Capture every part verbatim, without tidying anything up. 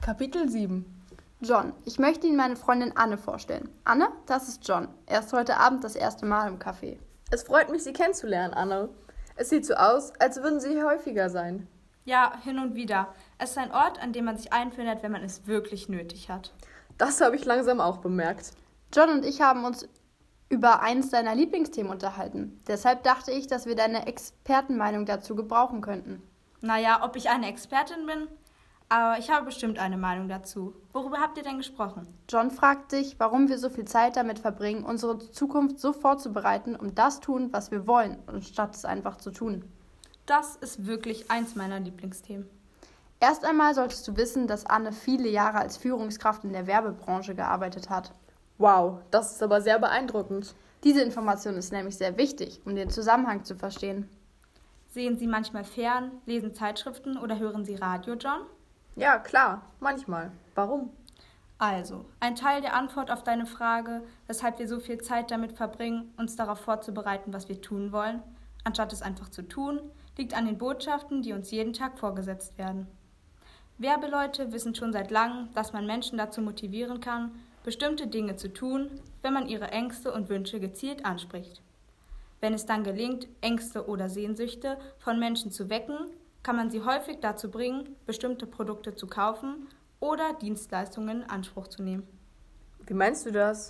Kapitel sieben. John, ich möchte Ihnen meine Freundin Anne vorstellen. Anne, das ist John. Er ist heute Abend das erste Mal im Café. Es freut mich, Sie kennenzulernen, Anne. Es sieht so aus, als würden Sie hier häufiger sein. Ja, hin und wieder. Es ist ein Ort, an dem man sich einfindet, wenn man es wirklich nötig hat. Das habe ich langsam auch bemerkt. John und ich haben uns über eins deiner Lieblingsthemen unterhalten. Deshalb dachte ich, dass wir deine Expertenmeinung dazu gebrauchen könnten. Naja, ob ich eine Expertin bin? Aber ich habe bestimmt eine Meinung dazu. Worüber habt ihr denn gesprochen? John fragt sich, warum wir so viel Zeit damit verbringen, unsere Zukunft so vorzubereiten, um das tun, was wir wollen, anstatt es einfach zu tun. Das ist wirklich eins meiner Lieblingsthemen. Erst einmal solltest du wissen, dass Anne viele Jahre als Führungskraft in der Werbebranche gearbeitet hat. Wow, das ist aber sehr beeindruckend. Diese Information ist nämlich sehr wichtig, um den Zusammenhang zu verstehen. Sehen Sie manchmal fern, lesen Zeitschriften oder hören Sie Radio, John? Ja, klar, manchmal. Warum? Also, ein Teil der Antwort auf deine Frage, weshalb wir so viel Zeit damit verbringen, uns darauf vorzubereiten, was wir tun wollen, anstatt es einfach zu tun, liegt an den Botschaften, die uns jeden Tag vorgesetzt werden. Werbeleute wissen schon seit langem, dass man Menschen dazu motivieren kann, bestimmte Dinge zu tun, wenn man ihre Ängste und Wünsche gezielt anspricht. Wenn es dann gelingt, Ängste oder Sehnsüchte von Menschen zu wecken, kann man sie häufig dazu bringen, bestimmte Produkte zu kaufen oder Dienstleistungen in Anspruch zu nehmen. Wie meinst du das?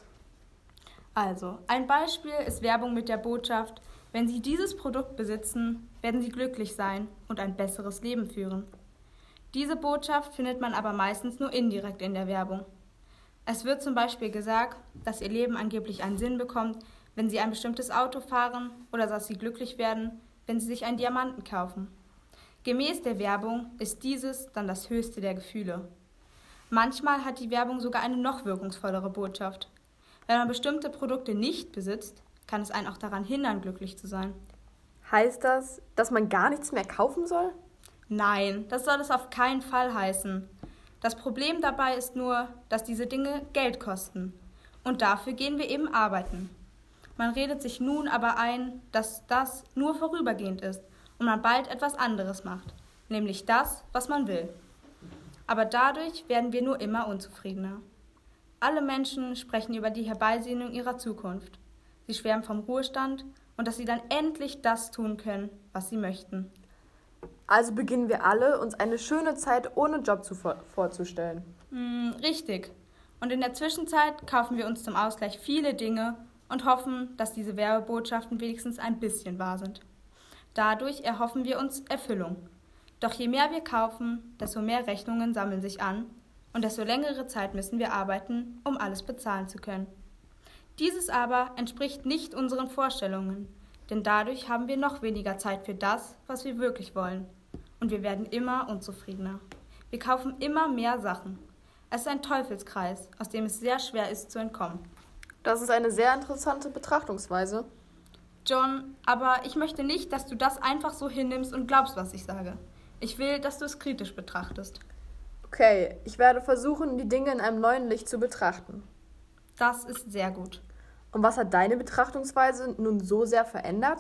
Also, ein Beispiel ist Werbung mit der Botschaft: Wenn Sie dieses Produkt besitzen, werden Sie glücklich sein und ein besseres Leben führen. Diese Botschaft findet man aber meistens nur indirekt in der Werbung. Es wird zum Beispiel gesagt, dass Ihr Leben angeblich einen Sinn bekommt, wenn Sie ein bestimmtes Auto fahren, oder dass Sie glücklich werden, wenn Sie sich einen Diamanten kaufen. Gemäß der Werbung ist dieses dann das höchste der Gefühle. Manchmal hat die Werbung sogar eine noch wirkungsvollere Botschaft. Wenn man bestimmte Produkte nicht besitzt, kann es einen auch daran hindern, glücklich zu sein. Heißt das, dass man gar nichts mehr kaufen soll? Nein, das soll es auf keinen Fall heißen. Das Problem dabei ist nur, dass diese Dinge Geld kosten. Und dafür gehen wir eben arbeiten. Man redet sich nun aber ein, dass das nur vorübergehend ist und man bald etwas anderes macht, nämlich das, was man will. Aber dadurch werden wir nur immer unzufriedener. Alle Menschen sprechen über die Herbeisehnung ihrer Zukunft. Sie schwärmen vom Ruhestand und dass sie dann endlich das tun können, was sie möchten. Also beginnen wir alle, uns eine schöne Zeit ohne Job zu vor- vorzustellen. Hm, richtig. Und in der Zwischenzeit kaufen wir uns zum Ausgleich viele Dinge und hoffen, dass diese Werbebotschaften wenigstens ein bisschen wahr sind. Dadurch erhoffen wir uns Erfüllung. Doch je mehr wir kaufen, desto mehr Rechnungen sammeln sich an und desto längere Zeit müssen wir arbeiten, um alles bezahlen zu können. Dieses aber entspricht nicht unseren Vorstellungen, denn dadurch haben wir noch weniger Zeit für das, was wir wirklich wollen. Und wir werden immer unzufriedener. Wir kaufen immer mehr Sachen. Es ist ein Teufelskreis, aus dem es sehr schwer ist zu entkommen. Das ist eine sehr interessante Betrachtungsweise. John, aber ich möchte nicht, dass du das einfach so hinnimmst und glaubst, was ich sage. Ich will, dass du es kritisch betrachtest. Okay, ich werde versuchen, die Dinge in einem neuen Licht zu betrachten. Das ist sehr gut. Und was hat deine Betrachtungsweise nun so sehr verändert?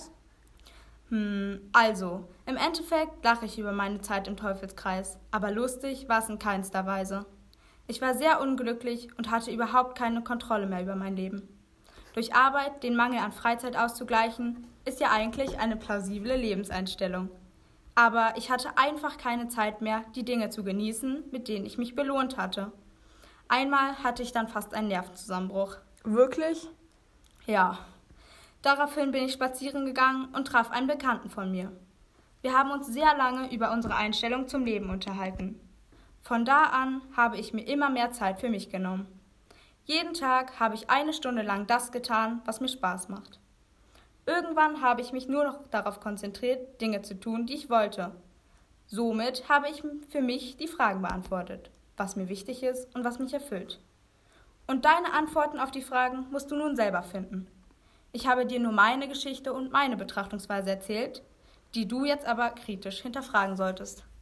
Hm, also, im Endeffekt lache ich über meine Zeit im Teufelskreis, aber lustig war es in keinster Weise. Ich war sehr unglücklich und hatte überhaupt keine Kontrolle mehr über mein Leben. Durch Arbeit den Mangel an Freizeit auszugleichen, ist ja eigentlich eine plausible Lebenseinstellung. Aber ich hatte einfach keine Zeit mehr, die Dinge zu genießen, mit denen ich mich belohnt hatte. Einmal hatte ich dann fast einen Nervenzusammenbruch. Wirklich? Ja. Daraufhin bin ich spazieren gegangen und traf einen Bekannten von mir. Wir haben uns sehr lange über unsere Einstellung zum Leben unterhalten. Von da an habe ich mir immer mehr Zeit für mich genommen. Jeden Tag habe ich eine Stunde lang das getan, was mir Spaß macht. Irgendwann habe ich mich nur noch darauf konzentriert, Dinge zu tun, die ich wollte. Somit habe ich für mich die Fragen beantwortet, was mir wichtig ist und was mich erfüllt. Und deine Antworten auf die Fragen musst du nun selber finden. Ich habe dir nur meine Geschichte und meine Betrachtungsweise erzählt, die du jetzt aber kritisch hinterfragen solltest.